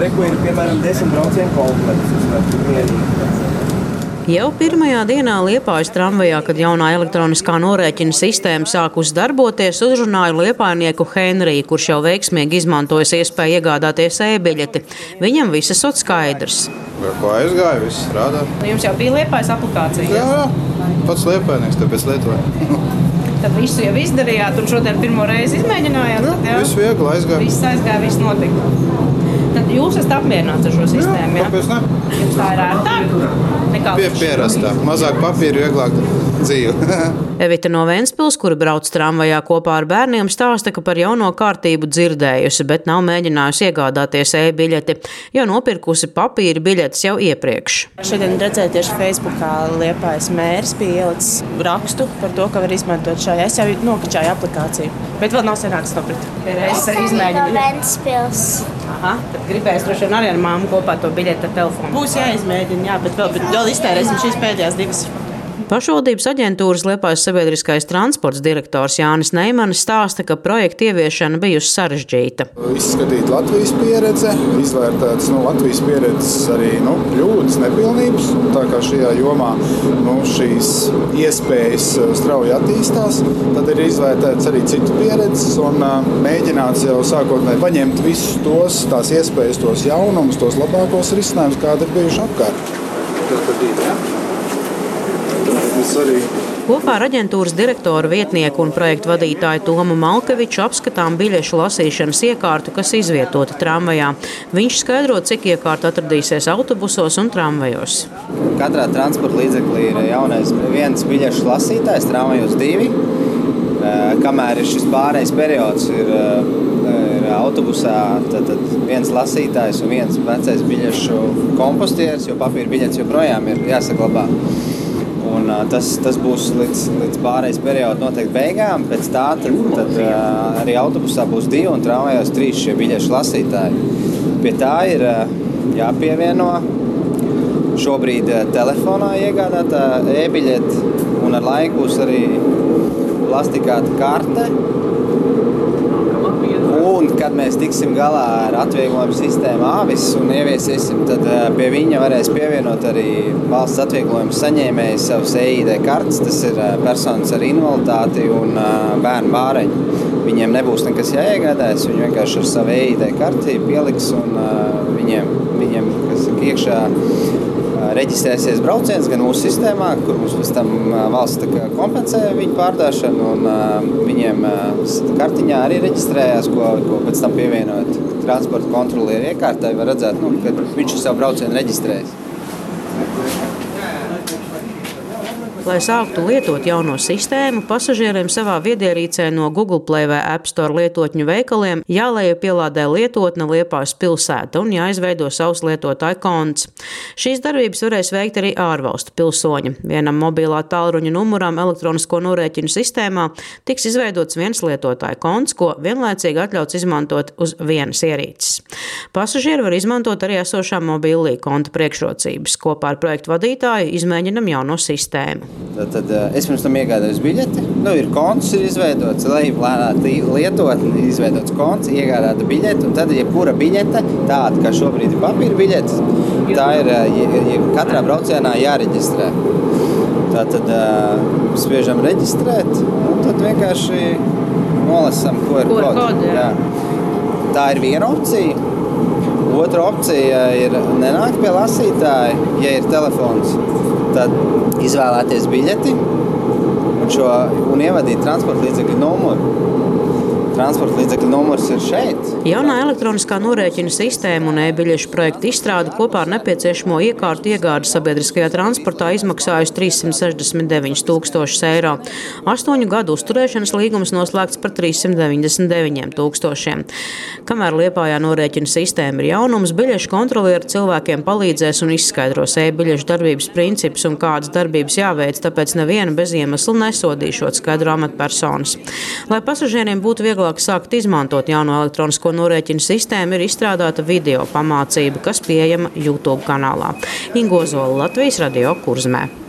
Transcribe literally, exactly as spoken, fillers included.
reku ir, piemēram, desmit braucienu komplekts. Jau pirmajā dienā Liepājas tramvajā, kad jaunā elektroniskā norēķina sistēma sākus darboties, uzrunāju liepājnieku Henriju, kurš jau veiksmīgi izmantojas iespēju iegādāties e-biļeti. Viņam viss esot skaidrs. Ko aizgāja, viss strādā. Jums jau bija Liepājas aplikācija? Jā, jā. Pats liepājnieks, tāpēc lietoju. Tad visu jau izdarījāt un šodien pirmo reizi izmēģinājāt? Jā, jā? Viss viegli aizgāja. Viss aizgāja, viss notika. Tad jūs esat apmierināts ar šo sistēmu, jā? Jā, kāpēc ne? Jums tā ir ērtāk? Pie, pierastā. Mazāk papīru, vieglāk dzīve. Evita no Ventspils, kura brauc tramvajā kopā ar bērniem, stāsta, ka par jauno kārtību dzirdējusi, bet nav mēģinājusi iegādāties e-biļeti, jo nopirkusi papīra biļetes jau iepriekš. Šodien redzēju tieši Facebookā Liepājas mērs bija ielicis rakstu par to, ka var izmantot šajā. Es jau nokačāju aplikāciju, bet vēl nav sanācis nopirkt. Es arī no Ventspils. Aha, tad gribēs droši vien arī ar māmu kopā to biļeti ar telefonu. Būs jāizmēģina, jā, bet vēl, bet vēl iztērēsim šīs pēdējās divas. Pašvaldības aģentūras Liepājas sabiedriskais transports direktors Jānis Neimanis stāsta, ka projekta ieviešana bijusi sarežģīta. Izskatīt Latvijas pieredze, izvērtētas nu, Latvijas pieredzes arī nu, kļūdas, nepilnības. Tā kā šajā jomā nu, šīs iespējas strauji attīstās, tad ir izvērtētas arī citu pieredzes un uh, mēģināts jau sākotnēji paņemt visus tos, tās iespējas, tos jaunumus, tos labākos risinājumus, kādi ir bijuši apkārt. Tā tad ir, ja? Arī. Kopā ar aģentūras direktoru vietnieku un projektu vadītāju Tomu Malkeviču apskatām biļešu lasīšanas iekārtu, kas izvietota tramvajā. Viņš skaidro, cik iekārta atradīsies autobusos un tramvajos. Katrā transporta līdzeklī ir jaunais viens biļešu lasītājs, tramvajos divi. Kamēr ir šis pārējais periods, ir, ir autobusā tad, tad viens lasītājs un viens vecais biļešu kompostieris, jo papīra biļetes joprojām ir jāsaglabā. Un, uh, tas, tas būs līdz, līdz pārējais periodu noteikti beigām. Pēc tā tad, tad, uh, arī autobusā būs divi un tramvajos trīs šie biļešu lasītāji. Pie tā ir uh, jāpievieno šobrīd uh, telefonā iegādātā e-biļete un ar laiku būs arī plastikāta karte. Un, kad mēs tiksim galā ar atvieglojumu sistēmu āvis un ieviesīsim, tad pie viņa varēs pievienot arī valsts atvieglojumu saņēmēji savus e i de kartes. Tas ir personas ar invaliditāti un bērnu bāreņi. Viņiem nebūs nekas jāiegādājas, viņi vienkārši ar savu e i de karti pieliks un viņiem, viņiem kas iekšā reģistrēsies brauciens gan mūsu sistēmā, kur mums pēc tam valsts kompensē viņu pārdāšanu, un viņiem kartiņā arī reģistrējās, ko, ko pēc tam pievienot transporta kontrolieru iekārtai, var redzēt, nu, ka viņš ir savu braucienu reģistrējis. Lai sāktu lietot jauno sistēmu, pasažieriem savā viedierīcē no Google Play vai App Store lietotņu veikaliem jālejupielādē lietotne Liepājas pilsēta un jāizveido savs lietotāju konts. Šīs darbības varēs veikt arī ārvalstu pilsoņi. Vienam mobilā tālruņa numuram elektronisko norēķinu sistēmā tiks izveidots viens lietotāju konts, ko vienlaicīgi atļauts izmantot uz vienas ierīces. Pasažieri var izmantot arī esošā mobilī konta priekšrocības. Kopā ar projektu vadītāju izmēģinam jauno sistēmu. Tad, tad es pirms tam iegādājos biļeti. Nu, ir konts, ir izveidots, lejuplādēta lietotne, izveidots konts, iegādāta biļete, un tad jebkura biļete, tāda, kā šobrīd ir papīra biļete, tā ir ja katrā braucienā jāreģistrē. Tātad spiežam reģistrēt, un tad vienkārši nolasam, ko ir ko kod. Jā. Tā ir viena opcija. Otra opcija ir nenākt pie lasītāja, ja ir telefons. Tad izvēlēties biļeti un, šo, un ievadīt transporta līdzekļu numuru. Transporta līdzekļu numurs ir šeit. Jaunā elektroniskā norēķina sistēma un e-biļešu projekta izstrāde kopā ar nepieciešamo iekārtu iegādi sabiedriskajā transportā izmaksājusi trīssimt sešdesmit deviņus tūkstošus eiro. Astoņu gadu uzturēšanas līgums noslēgts par trīssimt deviņdesmit deviņiem tūkstošiem. Kamēr Liepājā norēķina sistēma ir jaunums, biļešu kontrolieri cilvēkiem palīdzēs un izskaidros e-biļešu darbības principus un kādas darbības jāveic, tāpēc nevienu bez iemesla nesodīšot, skaidro amatpersonas. Lai pasažieriem būtu vieglāk sākt izmantot jauno elektronisko norēķinu sistēmu, ir izstrādāta video pamācība, kas pieejama YouTube kanālā. Inga Ozola, Latvijas radio Kurzemē.